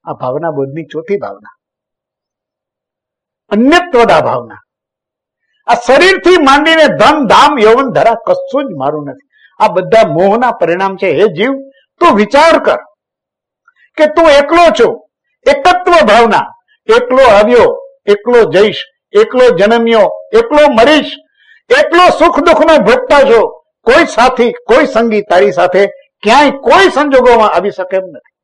આ ભાવના બોધની ચોથી ભાવના. અન્યત્વદા ભાવના. આ શરીરથી માંડીને ધન ધામ યૌવન ધરા કશું જ મારું નથી. આ બધા મોહના પરિણામ છે. હે જીવ, તું વિચાર કર કે તું એકલો છો. એકત્વ ભાવના. એકલો આવ્યો, એકલો જઈશ, એકલો જન્મ્યો, એકલો મરીશ, એકલો સુખ દુઃખ નો ભોગતા છો. કોઈ સાથી, કોઈ સંગી તારી સાથે ક્યાંય કોઈ સંજોગોમાં આવી શકે એમ નથી.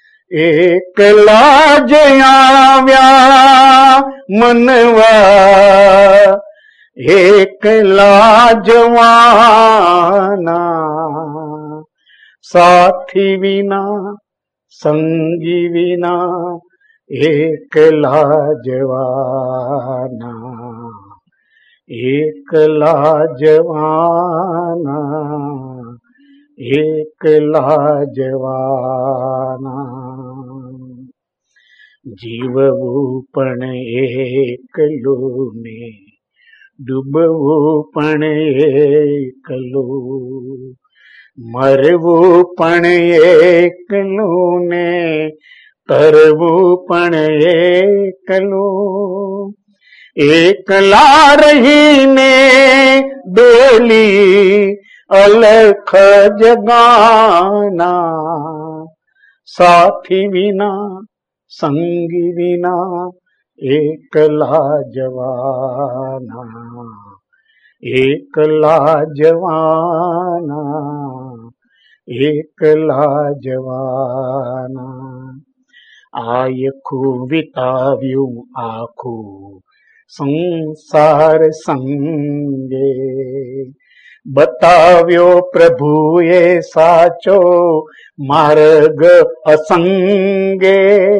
એકલા જ આવ્યા મનવા, એકલા જવાના, સાથી વિના સંગી વિના, એકલા જવાના, એકલા જવાના, એકલા જવાના. જીવવું પણ એકલું ને ડૂબવું પણ એકલું, મરવું પણ એકલું ને તરવું પણ એકલું. એકલા રહીને ડોલી અલખ જગાના, સાથી વિના સંગી વિના, એકલા જવાના, એકલા જવાના, એકલા જવાના. આયખું વિતાવ્યું આખું સંસાર સંગે, બતાવ્યો પ્રભુએ સાચો માર્ગ અસંગે.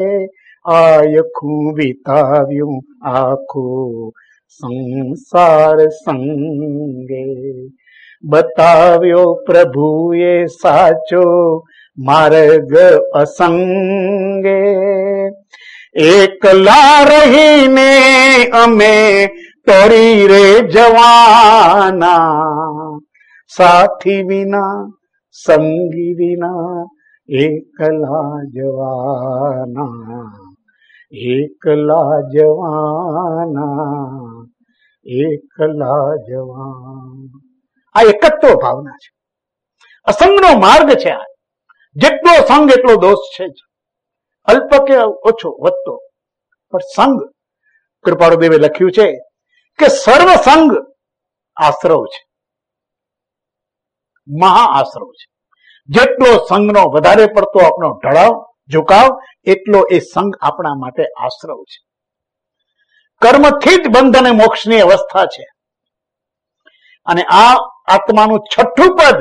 આયખું વિતાવ્યું આખું સંસાર સંગે, બતાવ્યો પ્રભુએ સાચો માર્ગ અસંગે. એકલા રહીને અમે તરી રે જવાના, સાથી વિના સંગી વિના, એકલા જવાના, એકલા જવાના, એકલા જવાન. આ એકત્વ ભાવના છે. અસંગનો માર્ગ છે. આ જેટલો સંગ એટલો દોષ છે જ. અલ્પ કે ઓછો વધતો, પણ સંગ, કૃપાળુદેવે લખ્યું છે કે સર્વ સંગ આશ્રવ છે, મહા આશ્રવ છે. જેટલો સંગનો વધારે પડતો આપણો ઢળાવ ઝુકાવ એટલો એ સંગ આપણા માટે આશ્રવ છે. કર્મથી જ બંધ અને મોક્ષની અવસ્થા છે. અને આ આત્માનું છઠ્ઠું પદ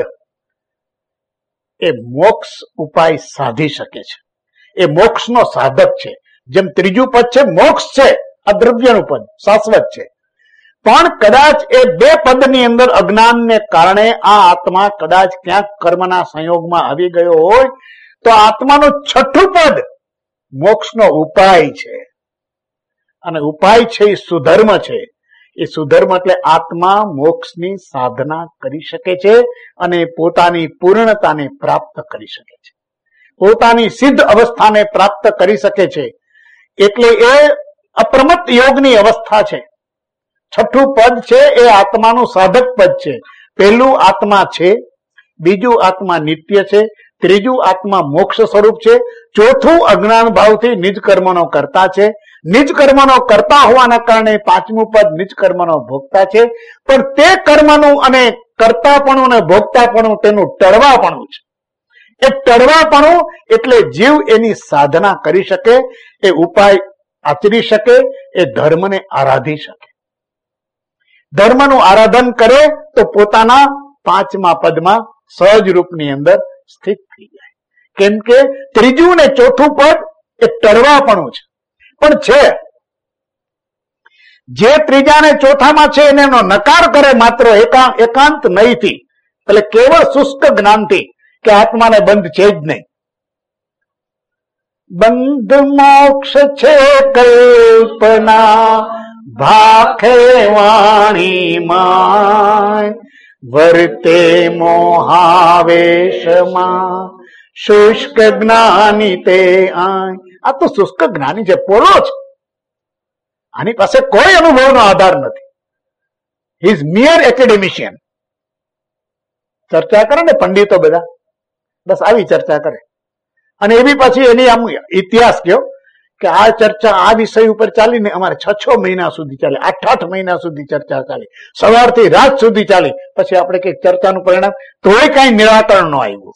એ મોક્ષ ઉપાય સાધી શકે છે. એ મોક્ષનો સાધક છે. જેમ ત્રીજું પદ છે મોક્ષ છે, આ દ્રવ્યનું પદ શાશ્વત છે. પણ કદાચ એ બે પદની અંદર અજ્ઞાનને કારણે આ આત્મા કદાચ ક્યાંક કર્મના સંયોગમાં આવી ગયો હોય તો આત્માનું છઠ્ઠું પદ મોક્ષનો ઉપાય છે. અને ઉપાય છે એ સુધર્મ છે. એ સુધર્મ એટલે આત્મા મોક્ષની સાધના કરી શકે છે અને પોતાની પૂર્ણતાને પ્રાપ્ત કરી શકે છે, પોતાની સિદ્ધ અવસ્થાને પ્રાપ્ત કરી શકે છે. એટલે એ અપ્રમત્ત યોગની અવસ્થા છે. છઠ્ઠું પદ છે એ આત્માનું સાધક પદ છે. પહેલું આત્મા છે, બીજું આત્મા નિત્ય છે, ત્રીજું આત્મા મોક્ષ સ્વરૂપ છે, ચોથું અજ્ઞાન ભાવથી નિજ કર્મનો કરતા છે. નિજ કર્મનો કરતા હોવાના કારણે પાંચમું પદ નિજ કર્મનો ભોગતા છે. પણ તે કર્મનું અને કરતાપણું અને ભોગતાપણું તેનું ટળવાપણું છે. એ ટળવાપણું એટલે જીવ એની સાધના કરી શકે, એ ઉપાય આચરી શકે, એ ધર્મને આરાધી શકે. ધર્મનું આરાધન કરે તો પોતાના પાંચમા પદમાં સહજ રૂપની અંદર સ્થિત થઈ જાય. કેમ કે ત્રીજું ને ચોથું પદ એ ટળવાપણું છે. પણ છે જે ત્રીજા ને ચોથામાં છે એનો નકાર કરે માત્ર એકાંત નહીથી, એટલે કેવળ શુષ્ક જ્ઞાનથી કે આત્માને બંધ છે જ નહીં. બંધ મોક્ષ છે કલ્પના ભાખે વાણીમાં, વર્તે મોહાવેશમાં શુષ્ક જ્ઞાની તે આય. આ તો શુષ્ક જ્ઞાની છે, પોલો છે, આની પાસે કોઈ અનુભવનો આધાર નથી. He is mere academician. ચર્ચા કરે ને પંડિતો બધા, બસ આવી ચર્ચા કરે. અને એવી પછી એની આમ ઇતિહાસ કયો કે આ ચર્ચા આ વિષય ઉપર ચાલીને અમારે 6 મહિના સુધી ચાલે, 8 મહિના સુધી ચર્ચા ચાલી, સવારથી રાત સુધી ચાલી. પછી આપણે કઈક ચર્ચાનું પરિણામ તોય કઈ નિરાકરણ ન આવ્યું.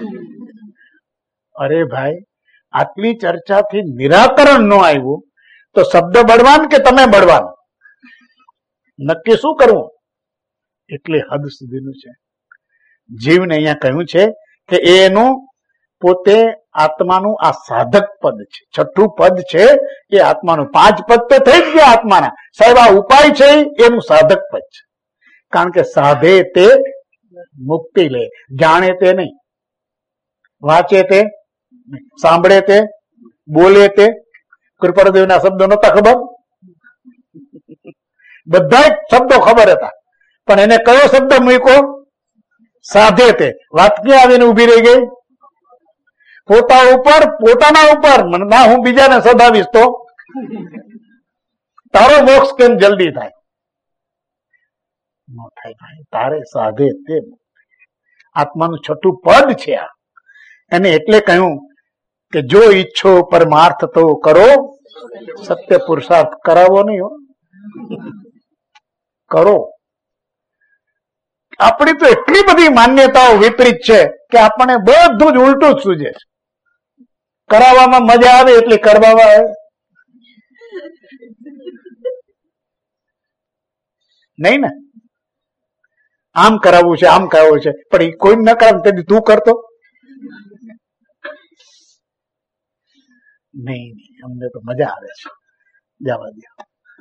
અરે ભાઈ, આટલી ચર્ચાથી નિરાકરણ ન આવ્યું તો શબ્દ બળવાન કે તમે બળવાન, નક્કી શું કરવું? એટલે હદ સુધીનું છે. જીવને અહીંયા કહ્યું છે કે એનું પોતે આત્માનું આ સાધક પદ છે, 6થું પદ છે એ આત્માનું. 5 પદ તો થઈ જ ગયા આત્માના, સાહેબ આ ઉપાય છે એનું સાધક પદ છે. કારણ કે સાધે તે મુક્તિ લે, જાણે તે નહીં, વાંચે તે, સાંભળે તે, બોલે તે. કૃપાળદેવના શબ્દો નતા ખબર, બધા શબ્દો ખબર હતા, પણ એને કયો શબ્દ મૂક્યો? સાધે તે. વાત ક્યાં આવીને ઉભી રહી ગઈ? પોતાના ઉપર. ના હું બીજાને સદાવીશ તો તારો મોક્ષ કેમ જલ્દી થાય? ન થાય ભાઈ, તારે સાધે તે. આત્માનું 6થું પદ છે આ. એને એટલે કહ્યું કે જો ઈચ્છો પરમાર્થ તો કરો સત્ય પુરુષાર્થ. કરાવો નહીં હો, કરો. આપણી તો એટલી બધી માન્યતાઓ વિપરીત છે કે આપણને બધું જ ઉલટું જ સૂજે છે. કરાવવામાં મજા આવે એટલે કરવામાં આવે નહીં ને. આમ કરાવવું છે, આમ કરાવવું છે, પણ એ કોઈ ન કરાવે તેથી તું કરતો નહીં. અમને તો મજા આવે છે, જવા દે.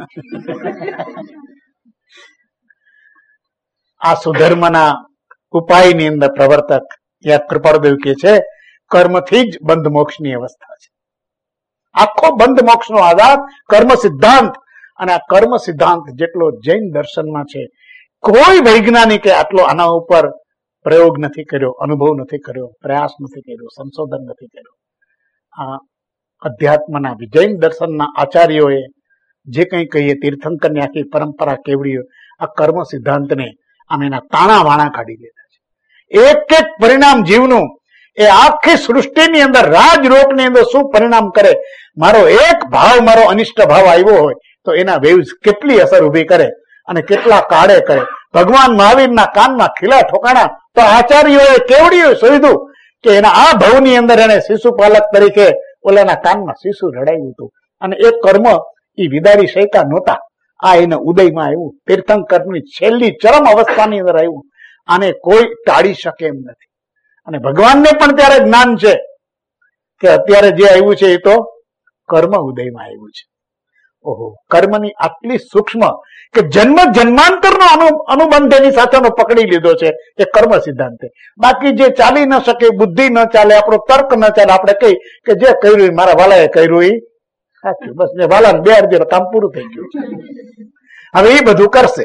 આ સુધર્મના ઉપાયની અંદર પ્રવર્તક યા કૃપાળદેવ કે છે કર્મથી જ બંધ મોક્ષની અવસ્થા છે. આખો બંધ મોક્ષનો આધાર કર્મ સિદ્ધાંત. અને આ કર્મ સિદ્ધાંત જેટલો જૈન દર્શનમાં છે, કોઈ વૈજ્ઞાનિકે આટલો આના ઉપર પ્રયોગ નથી કર્યો, અનુભવ નથી કર્યો, પ્રયાસ નથી કર્યો, સંશોધન નથી કર્યો. આ અધ્યાત્મના જૈન દર્શનના આચાર્યોએ જે કંઈ કહીએ, તીર્થંકરની આખી પરંપરા કેવડી, આ કર્મ સિદ્ધાંતને આમ એના તાણા વાણા કાઢી લીધા છે. એક એક પરિણામ જીવનું એ આખી સૃષ્ટિની અંદર, રાજરોગની અંદર શું પરિણામ કરે. મારો એક ભાવ, મારો અનિષ્ટ ભાવ આવ્યો હોય તો એના વેવ્સ કેટલી અસર ઉભી કરે અને કેટલા કાળે કરે. ભગવાન મહાવીરના કાનમાં ખીલા ઠોકાણા તો આચાર્યોએ કેવડીઓ શોધ્યું કે એના આ ભાવની અંદર એને શિશુપાલક તરીકે ઓલાના કાનમાં શિશુ રડાયું હતું. અને એ કર્મ એ વિદારી શૈકા નહોતા, આ એને ઉદયમાં આવ્યું, તીર્થંકરની છેલ્લી ચરમ અવસ્થાની અંદર આવ્યું. આને કોઈ ટાળી શકે એમ નથી. અને ભગવાનને પણ ત્યારે જ્ઞાન છે કે અત્યારે જે આવ્યું છે એ તો કર્મ ઉદયમાં આવ્યું છે. ઓહો, કર્મની આટલી સૂક્ષ્મ કે જન્મ જન્માંતરનો અનુબંધ એની સાથેનો પકડી લીધો છે એ કર્મ સિદ્ધાંતે. બાકી જે ચાલી ન શકે, બુદ્ધિ ન ચાલે, આપણો તર્ક ન ચાલે, આપણે કઈ કે જે કર્યું મારા વાલાએ કર્યું એ સાચું, બસ ને વાલાને 2 અરજી કામ પૂરું થઈ ગયું. હવે એ બધું કરશે.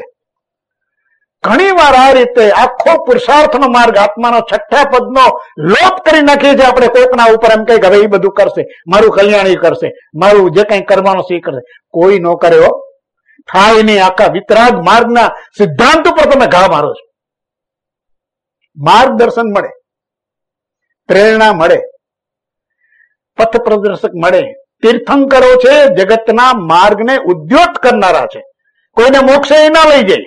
ઘણી વાર આ રીતે આખો પુરુષાર્થનો માર્ગ આત્માનો 6થા પદનો લોપ કરી નાખીએ છીએ આપણે કોકના ઉપર. એમ કઈ હવે એ બધું કરશે, મારું કલ્યાણ એ કરશે, મારું જે કઈ કરવાનું છે એ કરશે. કોઈ ન કરે હો. થાય નહીં. આખા વિતરાગ માર્ગના સિદ્ધાંત ઉપર તમે ઘા મારો છો. માર્ગદર્શન મળે, પ્રેરણા મળે, પથ પ્રદર્શક મળે. તીર્થંકરો છે, જગતના માર્ગને ઉદ્યોત કરનારા છે. કોઈને મોક્ષે ના લઈ જાય,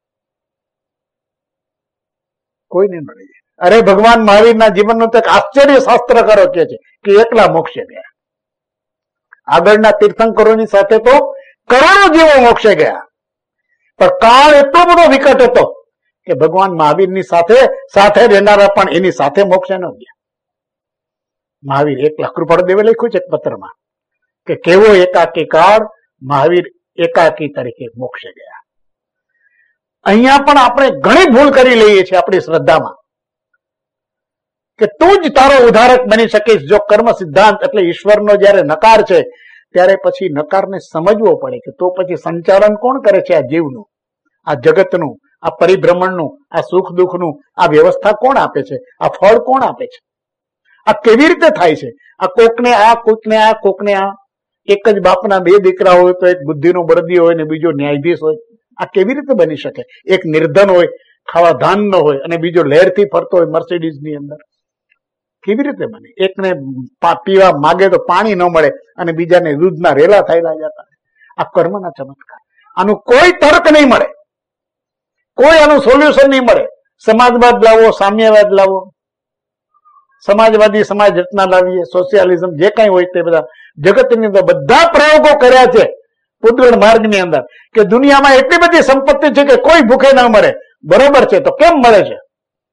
કોઈને મળી જાય. અરે ભગવાન મહાવીરના જીવનનું તો એક આશ્ચર્ય શાસ્ત્રકારો કહે છે કે એકલા મોક્ષે ગયા. આગળના તીર્થંકરોની સાથે તો કરોડો જીવો મોક્ષે ગયા, પણ કાળ એટલો બધો વિકટ હતો કે ભગવાન મહાવીરની સાથે રહેનારા પણ એની સાથે મોક્ષે ન ગયા. મહાવીર એકલા. કૃપાળદેવે લખ્યું છે એક પત્રમાં કે કેવો એકાકી કાળ, મહાવીર એકાકી તરીકે મોક્ષે ગયા. અહીંયા પણ આપણે ઘણી ભૂલ કરી લઈએ છીએ આપણી શ્રદ્ધામાં કે તું જ તારો ઉદ્ધારક બની શકીશ. જો કર્મ સિદ્ધાંત એટલે ઈશ્વરનો જયારે નકાર છે ત્યારે પછી નકારને સમજવો પડે કે તો પછી સંચાલન કોણ કરે છે આ જીવનું, આ જગતનું, આ પરિભ્રમણનું, આ સુખ દુઃખનું, આ વ્યવસ્થા કોણ આપે છે, આ ફળ કોણ આપે છે. આ કેવી રીતે થાય છે? આ કોકને આ કોકને આ કોકને આ. એક જ બાપના બે દીકરા હોય તો એક બુદ્ધિનો બળદી હોય ને બીજો ન્યાયાધીશ હોય. આ કેવી રીતે બની શકે? એક નિર્ધન હોય, ખાવા ધાન ન હોય, અને બીજો લહેરથી ફરતો હોય મર્સિડીઝ ની અંદર. કેવી રીતે બને? એકને પીવા માગે તો પાણી ન મળે અને બીજાને દૂધના રેલા થયેલા જતા. આ કર્મના ચમત્કાર. આનું કોઈ તર્ક નહીં મળે, કોઈ આનું સોલ્યુશન નહીં મળે. સમાજવાદ લાવો, સામ્યવાદ લાવો, સમાજવાદી સમાજ રચના લાવીએ, સોશિયાલિઝમ, જે કઈ હોય તે બધા જગતની અંદર બધા પ્રયોગો કર્યા છે ઉદ્ગળ માર્ગની અંદર કે દુનિયામાં એટલી બધી સંપત્તિ છે કે કોઈ ભૂખે ન મળે. બરોબર છે, તો કેમ મળે છે?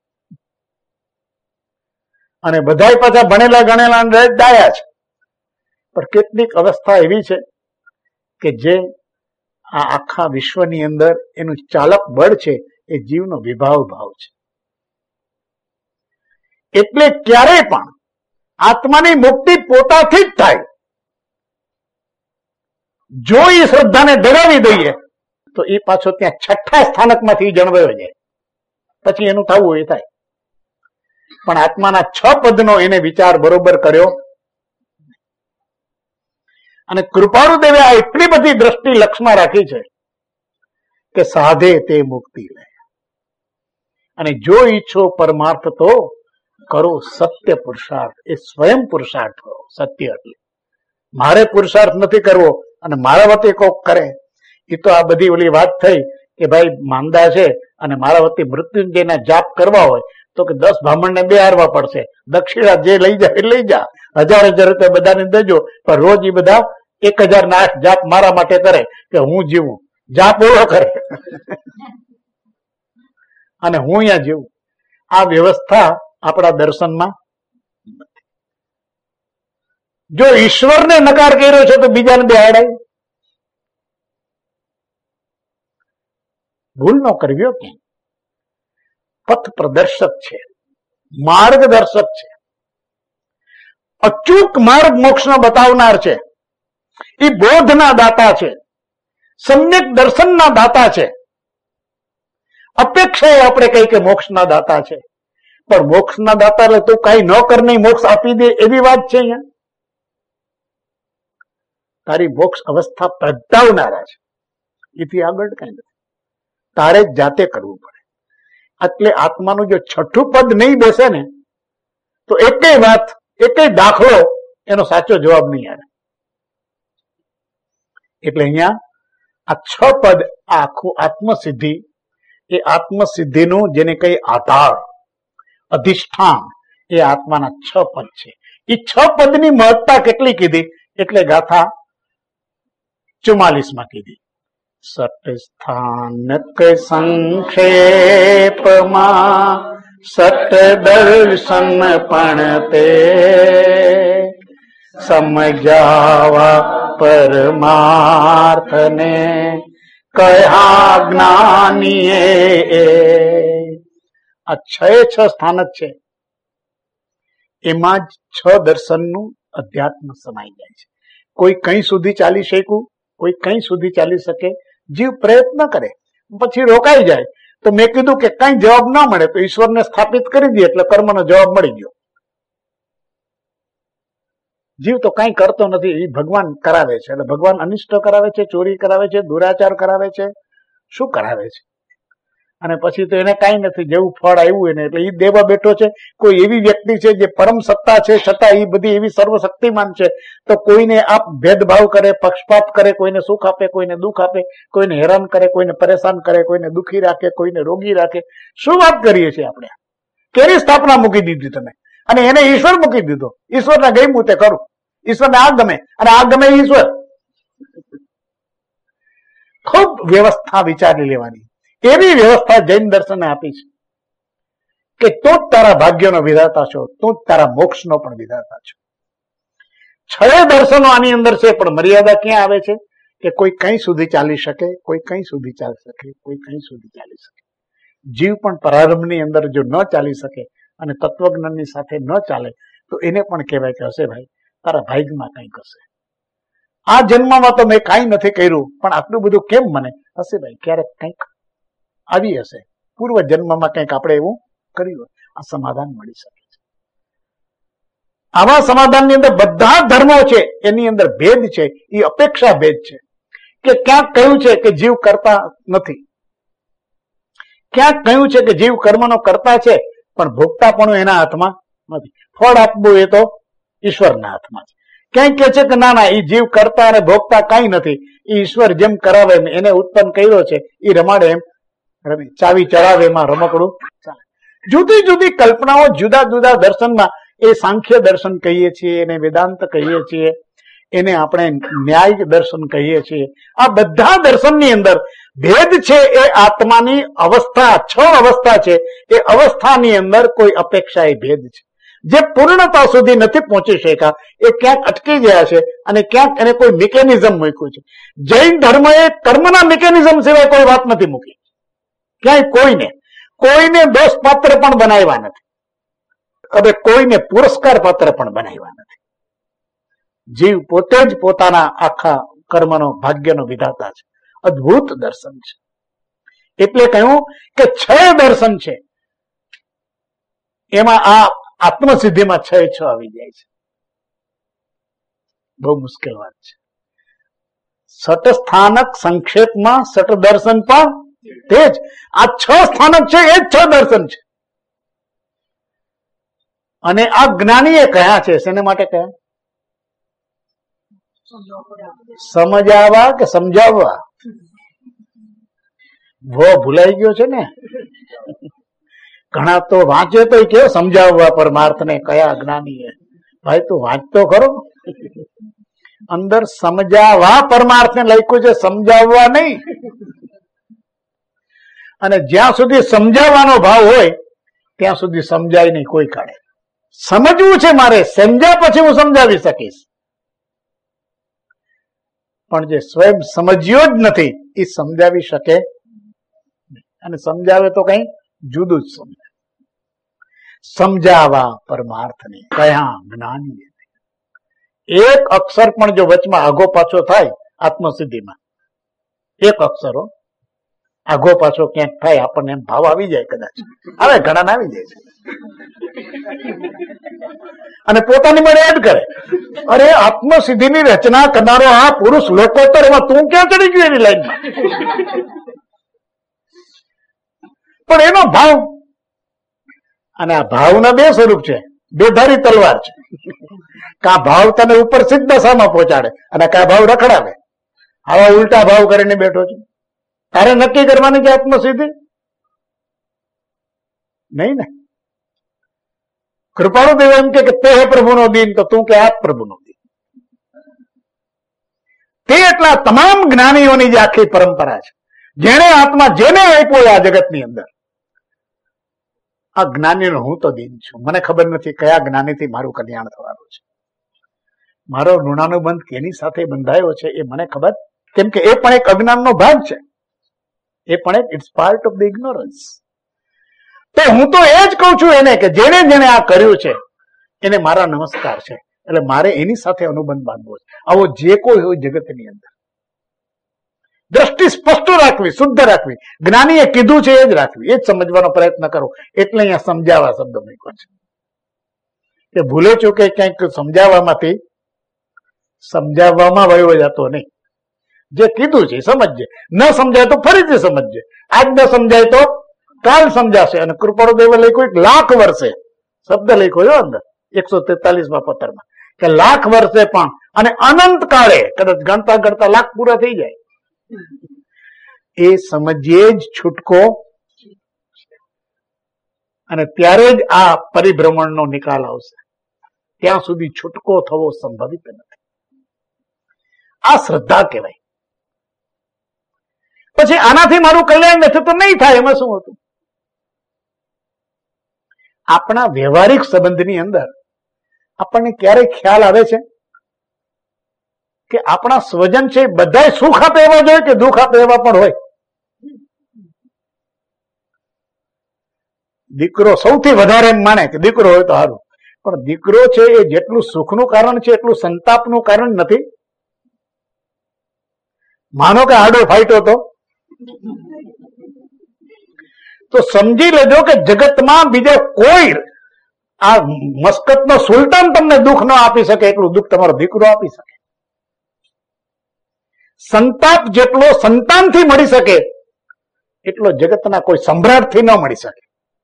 અને બધા પાછા ભણેલા ગણેલા ડાયા છે. પણ કેટલીક અવસ્થા એવી છે કે જે આ આખા વિશ્વની અંદર એનું ચાલક બળ છે એ જીવનો વિભાવ ભાવ છે. એટલે ક્યારેય પણ આત્માની મુક્તિ પોતાથી જ થાય. જો એ શ્રદ્ધાને ડરાવી દઈએ તો એ પાછો ત્યાં છઠ્ઠા સ્થાનકમાંથી જણવાયો જાય, પછી એનું થવું એ થાય. પણ આત્માના 6 પદનો એને વિચાર બરોબર કર્યો. અને કૃપાળુ દેવે આ એટલી બધી દ્રષ્ટિ લક્ષમાં રાખી છે કે સાધે તે મુક્તિ લે. અને જો ઈચ્છો પરમાર્થ તો કરો સત્ય પુરુષાર્થ. એ સ્વયં પુરુષાર્થ કરો. સત્ય એટલે મારે પુરુષાર્થ નથી કરવો અને મારા વતી કોક કરે. એ તો આ બધી ઓલી વાત થઈ કે ભાઈ માંદા છે અને મારા વતી મૃત્યુંજયના જાપ કરવા હોય તો કે 10 બ્રાહ્મણને બેહારવા પડશે. દક્ષિણા જે લઈ જા એ લઈ જા, 1000 રૂપિયા બધાને દેજો, પણ રોજ એ બધા 1008 જાપ મારા માટે કરે કે હું જીવું. જાપ ઓળો કરે અને હું અહીંયા જીવું. આ વ્યવસ્થા આપણા દર્શનમાં. જો ઈશ્વરને નકાર કર્યો છે તો બીજાને બેહાડાય. ભૂલ ન કરવી કે પથ પ્રદર્શક છે, માર્ગદર્શક છે, અચૂક માર્ગ મોક્ષનો બતાવનાર છે. એ બોધના દાતા છે, સમ્યક દર્શનના દાતા છે. અપેક્ષા આપણે કઈ કે મોક્ષના દાતા છે, પણ મોક્ષના દાતા એટલે તું કઈ ન કર નહીં મોક્ષ આપી દે એવી વાત છે. અહીંયા તારી મોક્ષ અવસ્થા પ્રગટાવનારા છે, એથી આગળ કઈ નથી. તારે જ જાતે કરવું પડે. એટલે આત્માનું જો 6ઠું પદ નહીં બેસે ને તો એકેય વાત, એકેય દાખલો એનો સાચો જવાબ નહીં આવે. એટલે અહીંયા આ 6 પદ, આ આખું આત્મસિદ્ધિ, એ આત્મસિદ્ધિનું જેને કઈ આધાર, અધિષ્ઠાન, એ આત્માના 6 પદ છે. એ 6 પદની મહત્તા કેટલી કીધી એટલે ગાથા 44માં કીધી. સટ સ્થાનક સંક્ષેપમાં સટ દર્શન પણ તે સમજાવા પરમાર્થને કયા જ્ઞાનીએ. આ 6 સ્થાનક છે, એમાં જ 6 દર્શનનું અધ્યાત્મ સમાઈ જાય છે. કોઈ કઈ સુધી ચાલી શક્યું, કોઈ કઈ સુધી ચાલી શકે. જીવ પ્રયત્ન કરે પછી રોકાઈ જાય તો મેં કીધું કે કઈ જવાબ ના મળે તો ઈશ્વરને સ્થાપિત કરી દે એટલે કર્મનો જવાબ મળી ગયો. જીવ તો કઈ કરતો નથી, એ ભગવાન કરાવે છે. એટલે ભગવાન અનિષ્ટ કરાવે છે, ચોરી કરાવે છે, દુરાચાર કરાવે છે, શું કરાવે છે. અને પછી તો એને કઈ નથી, જેવું ફળ આવ્યું એને એટલે એ દેવા બેઠો છે. કોઈ એવી વ્યક્તિ છે જે પરમ સત્તા છે છતાં એ બધી એવી સર્વશક્તિમાન છે તો કોઈને આપ ભેદભાવ કરે, પક્ષપાત કરે, કોઈને સુખ આપે, કોઈને દુઃખ આપે, કોઈને હેરાન કરે, કોઈને પરેશાન કરે, કોઈને દુઃખી રાખે, કોઈને રોગી રાખે. શું વાત કરીએ છીએ આપણે? કેની સ્થાપના મૂકી દીધી તમે? અને એને ઈશ્વર મૂકી દીધો. ઈશ્વરને ગમ્યું તે કરું, ઈશ્વરને આ ગમે અને આ ગમે ઈશ્વર. ખૂબ વ્યવસ્થા વિચારી લેવાની. એવી વ્યવસ્થા જૈન દર્શને આપી છે કે તું જ તારા ભાગ્યનો વિધાતા છો, તું જ તારા મોક્ષનો પણ વિધાતા છો. 6 દર્શનો આની અંદર છે, પણ મર્યાદા ક્યાં આવે છે કે કોઈ કઈ સુધી ચાલી શકે, કોઈ કઈ સુધી ચાલી શકે, કોઈ કઈ સુધી ચાલી શકે. જીવ પણ પ્રારંભની અંદર જો ન ચાલી શકે અને તત્વજ્ઞાનની સાથે ન ચાલે તો એને પણ કહેવાય કે હશે ભાઈ તારા ભાગ્યમાં કંઈક હશે. આ જન્મમાં તો મેં કાંઈ નથી કર્યું પણ આટલું બધું કેમ મને હશે ભાઈ, ક્યારેક કંઈક આવી હશે, પૂર્વ જન્મમાં કંઈક આપણે એવું કર્યું, આ સમાધાન મળી શકે છે. આવા સમાધાનની અંદર બધા ધર્મો છે એની અંદર ભેદ છે, એ અપેક્ષા ભેદ છે. કે ક્યાંક કહ્યું છે કે જીવ કરતા નથી, ક્યાંક કહ્યું છે કે જીવ કર્મનો કરતા છે પણ ભોગતાપણું એના હાથમાં નથી. ફળ આપવું એ તો ઈશ્વરના હાથમાં છે. ક્યાંક કે છે કે ના ના, એ જીવ કરતા અને ભોગતા કઈ નથી, એ ઈશ્વર જેમ કરાવે એને ઉત્પન્ન કર્યો છે, એ રમાડે એમ રમે, ચાવી ચડાવે એમાં રમકડું ચાલે. જુદી જુદી કલ્પનાઓ જુદા જુદા દર્શનમાં, એ સાંખ્ય દર્શન કહીએ છીએ, એને વેદાંત કહીએ છીએ, એને આપણે ન્યાય દર્શન કહીએ છીએ. આ બધા દર્શનની અંદર ભેદ છે એ આત્માની અવસ્થા, 6 અવસ્થા છે, એ અવસ્થાની અંદર કોઈ અપેક્ષા એ ભેદ છે. જે પૂર્ણતા સુધી નથી પહોંચી શક્યા, એ ક્યાંક અટકી ગયા છે અને ક્યાંક એને કોઈ મિકેનિઝમ મૂક્યું છે. જૈન ધર્મએ કર્મના મિકેનિઝમ સિવાય કોઈ વાત નથી મૂકી. ક્યાંય કોઈને દોષ પાત્ર પણ બનાવ્યા નથી, હવે કોઈને પુરસ્કાર પાત્ર પણ બનાવ્યા નથી. જીવ પોતે જ પોતાના આખા કર્મનો, ભાગ્યનો વિધાતા છે. અદ્ભુત દર્શન છે. એટલે કહ્યું કે 6 દર્શન છે, એમાં આ આત્મસિદ્ધિમાં 6 આવી જાય છે. બહુ મુશ્કેલ વાત છે. સટ સ્થાનક સંક્ષેપમાં સટ દર્શન પણ તે જ. આ 6 સ્થાનક છે એ જ 6 દર્શન છે. અને આ જ્ઞાનીએ કયા છે, શેને માટે કયા? સમજાવવા કે સમજાવવા? ભૂલાઈ ગયો છે ને. ઘણા તો વાંચે તો કેવો સમજાવવા પરમાર્થ ને, કયા જ્ઞાનીએ. ભાઈ તું વાંચતો ખરો. અંદર સમજાવવા પરમાર્થ ને લખ્યું છે, સમજાવવા નહીં. અને જ્યાં સુધી સમજાવવાનો ભાવ હોય ત્યાં સુધી સમજાય નહીં કોઈ કાળે. સમજવું છે મારે, સમજ્યા પછી હું સમજાવી શકીશ. પણ જે સ્વયં સમજ્યો જ નથી એ સમજાવી શકે, અને સમજાવે તો કઈ જુદું જ સમજાવે. સમજાવવા પરમાર્થને કયા જ્ઞાની. એક અક્ષર પણ જો વચમાં આગો પાછો થાય આત્મસિદ્ધિમાં, એક અક્ષરો આગો પાછો ક્યાંક થાય, આપણને એમ ભાવ આવી જાય, કદાચ આવે, ઘણા આવી જાય છે, અને પોતાની મને એડ કરે, અરે આત્મસિદ્ધિની રચના કરનારો આ પુરુષ લોકોત્તર, એમાં તું ક્યાં ચડી ગયું એની લાઈનમાં? પણ એનો ભાવ, અને આ ભાવના 2 સ્વરૂપ છે, 2 ધારી તલવાર છે. કા ભાવ તને ઉપર સિદ્ધ દશામાં પહોંચાડે, અને કા ભાવ રખડાવે. આવા ઉલટા ભાવ કરીને બેઠો છું. તારે નક્કી કરવાની છે આત્મસિદ્ધિ નહીં ને. કૃપાળુ દેવ એમ કે તે પ્રભુનો દિન, તો તું કે આપ પ્રભુનો દિન. તે એટલા તમામ જ્ઞાનીઓની જે આખી પરંપરા છે, જેને આત્મા જેને આપ્યો આ જગતની અંદર, આ જ્ઞાનીનો હું તો દિન છું. મને ખબર નથી કયા જ્ઞાનીથી મારું કલ્યાણ થવાનું છે, મારો ઋણાનુબંધ કેની સાથે બંધાયો છે એ મને ખબર, કેમ કે એ પણ એક અજ્ઞાનનો ભાગ છે, એ પણ એક it's part of the ignorance. તો હું તો એ જ કઉ છું એને કે જેને જેને આ કર્યું છે એને મારા નમસ્કાર છે. એટલે મારે એની સાથે અનુબંધ બાંધવો છે. આવો જે કોઈ હોય જગતની અંદર દ્રષ્ટિ સ્પષ્ટ રાખવી, શુદ્ધ રાખવી. જ્ઞાનીએ કીધું છે એ જ રાખવી, એ જ સમજવાનો પ્રયત્ન કરો. એટલે અહીંયા સમજાવવા શબ્દ મૂક્યો છે કે ભૂલે ચૂકે ક્યાંક સમજાવવામાંથી સમજાવવામાં વયો જતો નહીં. જે કીધું છે સમજજે, ન સમજાય તો ફરીથી સમજજે. આજ ન સમજાય તો કાલ સમજાશે. અને કૃપાળુ દેવે લખ્યું 1,00,000 વર્ષે, શબ્દ લખ્યો અંદર 143માં પત્રમાં, કે 1,00,000 વર્ષે પણ અને અનંત કાળે, કદાચ ગણતા ગણતા 1,00,000 પૂરા થઈ જાય, એ સમજીએ જ છૂટકો. અને ત્યારે જ આ પરિભ્રમણનો નિકાલ આવશે. ત્યાં સુધી છૂટકો થવો સંભવિત નથી. આ શ્રદ્ધા કહેવાય. પછી આનાથી મારું કલ્યાણ નથી તો નહીં થાય, એમાં શું હતું? આપણા વ્યવહારિક સંબંધની અંદર આપણને ક્યારેય ખ્યાલ આવે છે કે આપણા સ્વજન છે બધા સુખ આપે એવા જોઈએ કે દુઃખ આપે એવા પણ હોય? દીકરો સૌથી વધારે એમ માને કે દીકરો હોય તો સારું, પણ દીકરો છે એ જેટલું સુખનું કારણ છે એટલું સંતાપનું કારણ નથી. માનો કે આડો ફાટ્યો તો સમજી લેજો કે જગતમાં બીજા કોઈ આ મસ્કતનો સુલતાન તમને દુઃખ ન આપી શકે એટલું દુઃખ તમારો દીકરો આપી શકે. સંતાપ જેટલો સંતાનથી મળી શકે એટલો જગતના કોઈ સમ્રાટથી ન મળી શકે.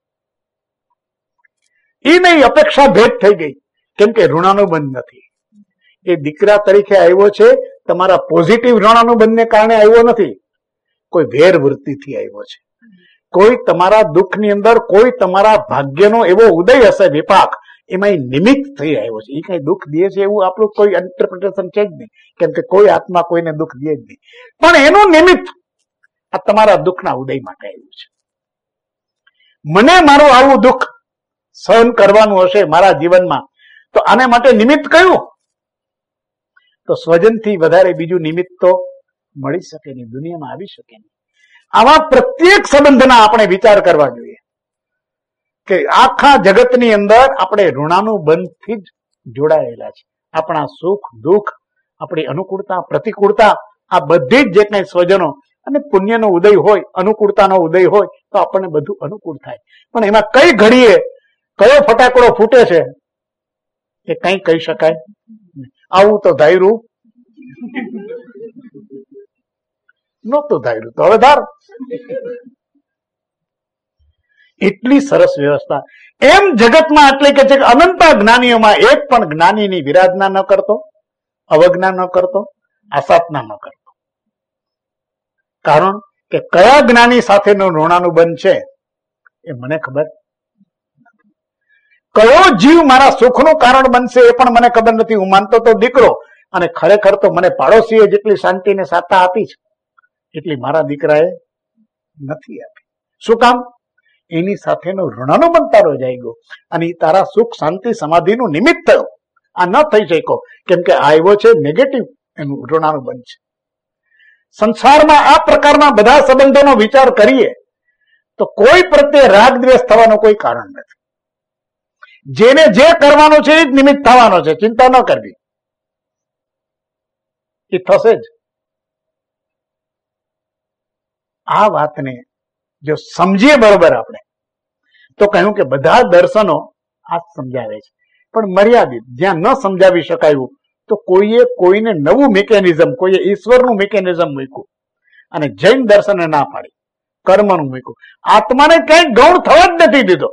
એ નહીં, અપેક્ષા ભેદ થઈ ગઈ, કેમ કે ઋણાનુબંધ નથી. એ દીકરા તરીકે આવ્યો છે તમારા પોઝિટિવ ઋણાનુબંધને કારણે આવ્યો નથી, કોઈ વેર વૃત્તિથી આવ્યો છે. કોઈ તમારા દુઃખની અંદર કોઈ તમારા ભાગ્યનો એવો ઉદય હશે વિપાક, એમાં નિમિત્ત થઈ આવ્યો છે. એ કઈ દુઃખ દે છે એવું આપણું કોઈ ઇન્ટરપ્રિટેશન છે જ નહીં, કેમ કે કોઈ આત્મા કોઈને દુઃખ દે જ નહીં. પણ એનું નિમિત્ત આ તમારા દુઃખના ઉદય માટે આવ્યું છે. મને મારું આવું દુઃખ સહન કરવાનું હશે મારા જીવનમાં, તો આને માટે નિમિત્ત કયું? તો સ્વજનથી વધારે બીજું નિમિત્ત તો મળી શકે નહીં, દુનિયામાં આવી શકે નહીં. આવા પ્રત્યેક સંબંધના આપણે વિચાર કરવા જોઈએ કે આખા જગતની અંદર આપણે ઋણાનુબંધથી જ જોડાયેલા છે. આપણા સુખ દુઃખ, આપણી અનુકૂળતા પ્રતિકૂળતા, આ બધી જ જે કઈ સ્વજનો અને પુણ્યનો ઉદય હોય, અનુકૂળતાનો ઉદય હોય તો આપણને બધું અનુકૂળ થાય. પણ એમાં કઈ ઘડીએ કયો ફટાકડો ફૂટે છે એ કઈ કહી શકાય. આવું તો ધાર્યું નહોતું, ધાર્યું તો હવે ધાર. એટલી સરસ વ્યવસ્થા. એમ જગતમાં એટલે કે છે કે અનંતા જ્ઞાનીઓમાં એક પણ જ્ઞાનીની વિરાધના ન કરતો, અવજ્ઞા ન કરતો, આસાધના ન કરતો. કારણ કે કયા જ્ઞાની સાથેનો ઋણાનુબંધ છે એ મને ખબર. કયો જીવ મારા સુખનું કારણ બનશે એ પણ મને ખબર નથી. હું માનતો તો દીકરો, અને ખરેખર તો મને પાડોશીએ જેટલી શાંતિને સાતા આપી છે એટલી મારા દીકરાએ નથી આપી. શું કામ? એની સાથેનો ઋણાનુબંધ તારો જાગ્યો અને તારા સુખ શાંતિ સમાધિનું નિમિત્ત થયો. આ ન થઈ શક્યો કેમ કે આવ્યો છે નેગેટિવ, એનું ઋણાનુબંધ છે. સંસારમાં આ પ્રકારના બધા સંબંધોનો વિચાર કરીએ તો કોઈ પ્રત્યે રાગ દ્વેષ થવાનો કોઈ કારણ નથી. જેને જે કરવાનું છે એ જ નિમિત્ત થવાનો છે, ચિંતા ન કરવી, એ થશે જ. આ વાતને જો સમજીએ બરોબર આપણે તો કહ્યું કે બધા દર્શનો આ સમજાવે છે, પણ મર્યાદિત. જ્યાં ન સમજાવી શકાયું તો કોઈએ કોઈને નવું મિકેનિઝમ, કોઈએ ઈશ્વરનું મિકેનિઝમ મૂક્યું અને જૈન દર્શને ના પાડી, કર્મનું મૂક્યું. આત્માને ક્યાંય ગૌણ થવા જ નથી દીધો.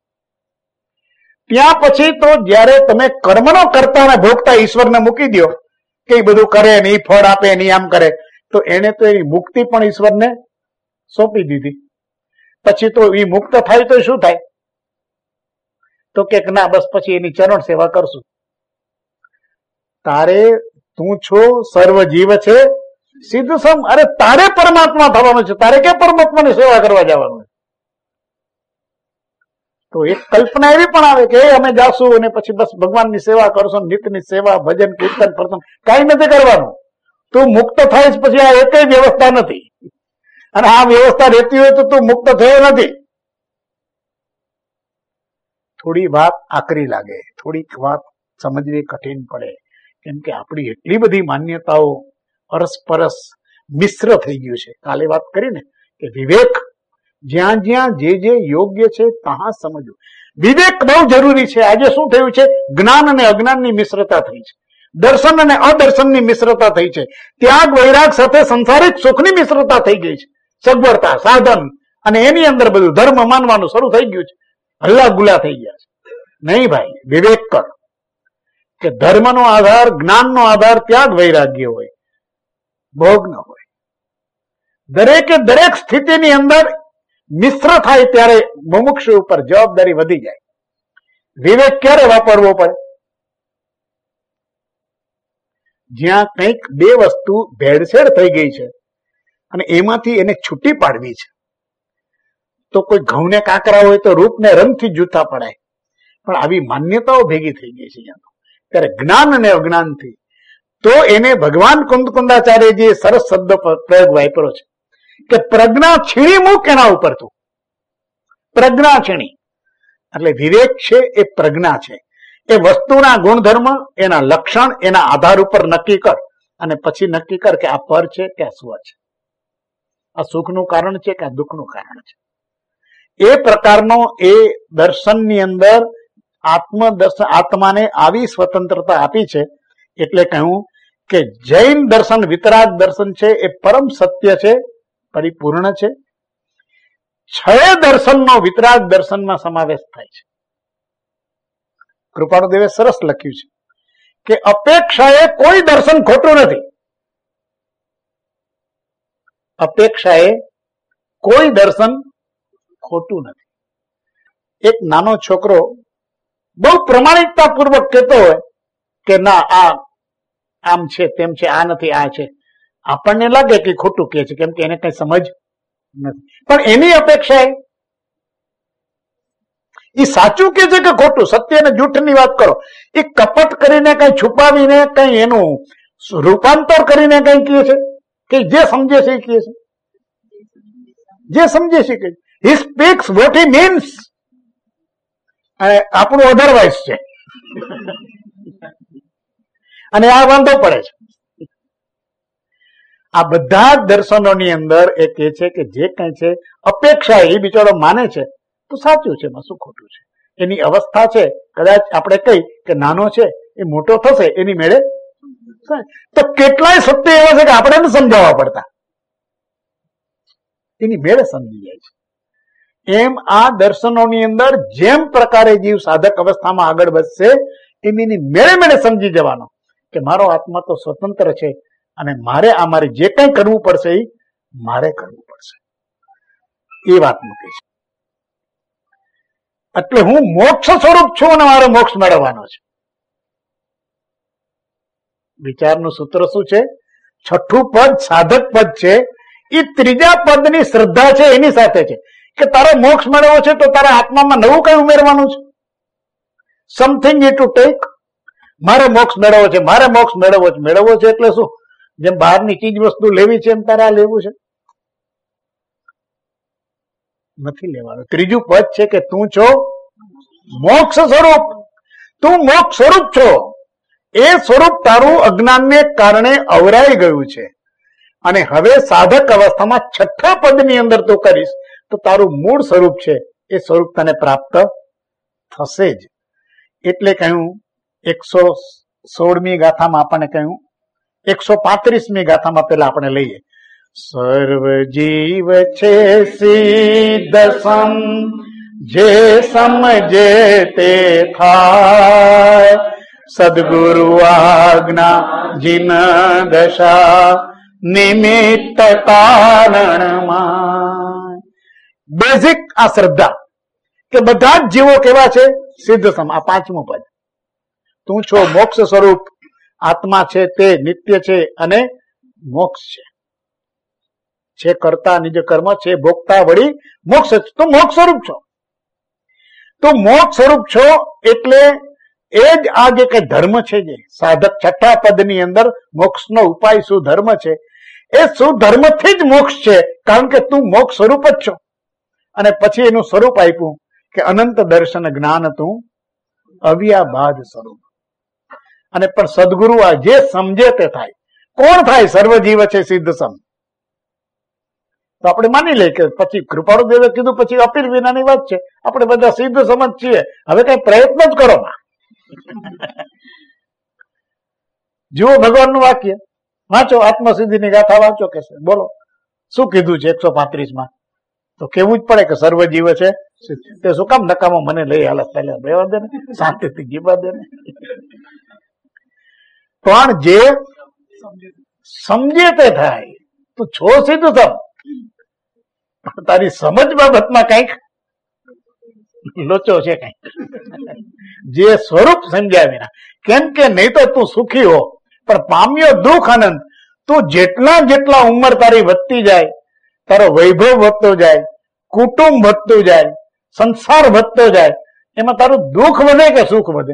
ત્યાં પછી તો જયારે તમે કર્મનો કરતા અને ભોગતા ઈશ્વરને મૂકી દો કે એ બધું કરે ને એ ફળ આપે ને આમ કરે, તો એને તો એની મુક્તિ પણ ઈશ્વરને સોંપી દીધી. પછી તો એ મુક્ત થાય તો શું થાય? તો કે ના બસ પછી એની ચરણ સેવા કરશું. તારે તું છો સર્વ જીવ છે સિદ્ધ સમ. અરે તારે પરમાત્મા થવાનું છે, તારે ક્યાં પરમાત્માની સેવા કરવા જવાનું? તો એક કલ્પના એવી પણ આવે કે અમે જાશું અને પછી બસ ભગવાનની સેવા કરશો, નિત્યની સેવા, ભજન, કીર્તન, પ્રસંગ કઈ નથી કરવાનું. તું મુક્ત થાય પછી આ એક વ્યવસ્થા નથી, અને આ વ્યવસ્થા રહેતી હોય તો તું મુક્ત થયો નથી. થોડી વાત આકરી લાગે, થોડીક વાત સમજવી કઠિન પડે, કેમ કે આપણી એટલી બધી માન્યતાઓ અરસપરસ મિશ્ર થઈ ગયું છે. કાલે વાત કરીને કે વિવેક, જ્યાં જ્યાં જે જે યોગ્ય છે ત્યાં સમજવું. વિવેક બહુ જરૂરી છે. આજે શું થયું છે? જ્ઞાન અને અજ્ઞાનની મિશ્રતા થઈ છે, દર્શન અને અદર્શનની મિશ્રતા થઈ છે, ત્યાગ વૈરાગ સાથે સંસારિક સુખની મિશ્રતા થઈ ગઈ છે, સગવડતા સાધન અને એની અંદર બધું ધર્મ માનવાનું શરૂ થઈ ગયું છે. હલ્લા ગુલા થઈ ગયા છે. નહીં ભાઈ, વિવેક કર કે ધર્મનો આધાર, જ્ઞાનનો આધાર ત્યાગ વૈરાગ્ય હોય, ભોગ ન હોય. દરેકે દરેક સ્થિતિની અંદર મિશ્ર થાય ત્યારે મુમુક્ષુ ઉપર જવાબદારી વધી જાય. વિવેક ક્યારે વાપરવો પડે? જ્યાં કંઈક બે વસ્તુ ભેળસેળ થઈ ગઈ છે અને એમાંથી એને છૂટી પાડવી છે. તો કોઈ ઘઉં ને કાકરા હોય તો રૂપ ને રંગથી જૂથા પડાય, પણ આવી માન્યતાઓ ભેગી થઈ ગઈ છે ત્યારે જ્ઞાન અને અજ્ઞાનથી. તો એને ભગવાન કુંદકુંદાચાર્યજીએ સરસ શબ્દ પ્રયોગ વાપર્યો છે કે પ્રજ્ઞા છીણી મૂક એના ઉપર તું. પ્રજ્ઞા છીણી એટલે વિવેક છે એ પ્રજ્ઞા છે. એ વસ્તુના ગુણધર્મ, એના લક્ષણ, એના આધાર ઉપર નક્કી કર અને પછી નક્કી કર કે આ પર છે કે આ સ્વ છે, આ સુખનું કારણ છે કે આ દુઃખનું કારણ છે. એ પ્રકારનો એ દર્શનની અંદર આત્મદર્શન, આત્માને આવી સ્વતંત્રતા આપી છે. એટલે કહ્યું કે જૈન દર્શન વિતરાગ દર્શન છે એ પરમ સત્ય છે, પરિપૂર્ણ છે. છ દર્શનનો વિતરાગ દર્શનમાં સમાવેશ થાય છે. કૃપાળુદેવે સરસ લખ્યું છે કે અપેક્ષાએ કોઈ દર્શન ખોટું નથી. અપેક્ષાએ કોઈ દર્શન ખોટું નથી. એક નાનો છોકરો બહુ પ્રમાણિકતા પૂર્વક કહેતો હોય કે ના આ આમ છે, તેમ છે, આ નથી, આ છે. આપણને લાગે કે ખોટું કહે છે, કેમ કે એને કઈ સમજ નથી. પણ એની અપેક્ષા એ સાચું કે છે કે ખોટું, સત્ય અને જૂઠની વાત કરો. એ કપટ કરીને કઈ છુપાવીને કઈ એનું રૂપાંતર કરીને કઈ કહે છે કે જે સમજે છે એ કહે છે, જે સમજે છે કે he speaks what he means. અને આપણું અધરવાઇઝ છે અને આ વાંધો પડે છે. આ બધા જ દર્શનોની અંદર એ કહે છે કે જે કઈ છે અપેક્ષા એ બિચારો માને છે તો સાચું છે, એમાં શું ખોટું છે. એની અવસ્થા છે, કદાચ આપણે કઈ કે નાનો છે એ મોટો થશે એની મેળે, તો કેટલાય સત્ય એવા છે કે આપણે એને સમજાવવા પડતા, એની મેળે સમજી જાય છે. એમ આ દર્શનોની અંદર જેમ પ્રકારે જીવ સાધક અવસ્થામાં આગળ વધશે એમ એની મેળે મેળે સમજી જવાનો કે મારો આત્મા તો સ્વતંત્ર છે અને મારે આ મારે જે કંઈ કરવું પડશે એ મારે કરવું પડશે, એ વાત મૂકે છે. એટલે હું મોક્ષ સ્વરૂપ છું અને મારે મોક્ષ મેળવવાનો છે. વિચારનું સૂત્ર શું છે? છઠ્ઠું પદ સાધક પદ છે, એ ત્રીજા પદની શ્રદ્ધા છે એની સાથે છે કે તારે મોક્ષ મેળવવો છે તો તારા આત્મામાં નવું કઈ ઉમેરવાનું છે. Something a to take. મારે મોક્ષ મેળવવો છે, મારે મોક્ષ મેળવવો છે. મેળવવો છે એટલે શું? જેમ બહારની ચીજ વસ્તુ લેવી છે એમ તારે આ લેવું છે? નથી લેવાનું. ત્રીજું પદ છે કે તું છો મોક્ષ સ્વરૂપ, તું મોક્ષ સ્વરૂપ છો. એ સ્વરૂપ તારું અજ્ઞાનને કારણે અવરાઈ ગયું છે અને હવે સાધક અવસ્થામાં છઠ્ઠા પદની અંદર તું કરીશ તો તારું મૂળ સ્વરૂપ છે એ સ્વરૂપ તને પ્રાપ્ત થશે જ. એટલે કહ્યું 116મી ગાથામાં આપણને કહ્યું, 135મી ગાથામાં પેલા આપણે લઈએ, સર્વ જીવ છે સિદ્ધ સમ, જે સમજે તે થાય, સદગુરુ આજ્ઞા જીન દશા નિમિત્ત કારણમાં. બેઝિક આ શ્રદ્ધા કે બધા જ જીવો કેવા છે? સિદ્ધ સમ. આ પાંચમું પદ. તું છો મોક્ષ સ્વરૂપ, આત્મા છે તે નિત્ય છે અને મોક્ષ છે કર્તા નિજ કર્મ છે ભોગતા વળી મોક્ષ. તું મોક્ષ સ્વરૂપ છો. તું મોક્ષ સ્વરૂપ છો એટલે એ જ આ જે કઈ ધર્મ છે, જે સાધક છઠ્ઠા પદની અંદર મોક્ષનો ઉપાય શું ધર્મ છે, એ શું ધર્મથી જ મોક્ષ છે, કારણ કે તું મોક્ષ સ્વરૂપ જ છો. અને પછી એનું સ્વરૂપ આપ્યું કે અનંત દર્શન જ્ઞાન તું અવ્યાબાદ સ્વરૂપ. અને પણ સદગુરુ આ જે સમજે તે થાય. કોણ થાય? સર્વજીવ છે સિદ્ધ સમ. તો આપણે માની લઈએ કે પછી કૃપાળુદેવે કીધું પછી અપીલ વિનાની વાત છે, આપણે બધા સિદ્ધ સમજ છીએ, હવે કઈ પ્રયત્ન જ કરો. જુઓ ભગવાનનું વાક્ય વાંચો, આત્મસિદ્ધિની ગાથા વાંચો કે બોલો શું કીધું છે 135માં. તો કેવું જ પડે કે સર્વ જીવ છે. તે શું કામ નકામો મને લઈ હાલત પહેલા રહેવા દે ને, શાંતિથી જીવવા દે ને. પણ જે સમજે તે થાય. તું છો સીધું સમ, તારી સમજ બાબતમાં કઈક લોચો છે કઈક, જે સ્વરૂપ સમજ્યા વિના. કેમ કે નહીં તો તું સુખી હો પણ પામ્યો દુઃખ આનંદ. તું જેટલા જેટલા ઉંમર તારી વધતી જાય, તારો વૈભવ વધતો જાય, કુટુંબ વધતું જાય, સંસાર વધતો જાય, એમાં તારું દુઃખ વધે કે સુખ વધે?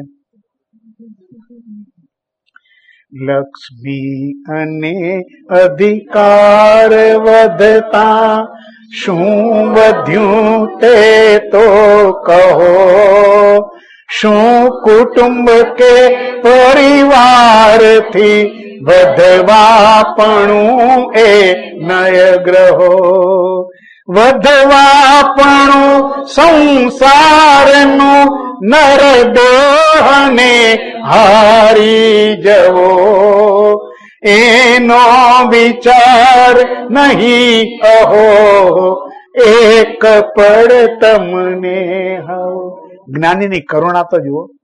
લક્ષ્મી અને અધિકાર વધતા શું વધ્યું તે તો કહો, શું કુટુંબ કે પરિવારથી વધવા પણ એ નય ગ્રહો. વધવાપણું સંસારનું નરદેહને હારી જવો, એનો વિચાર નહીં અહો, એક પડ તમને હો. જ્ઞાનીની કરુણા તો જુઓ.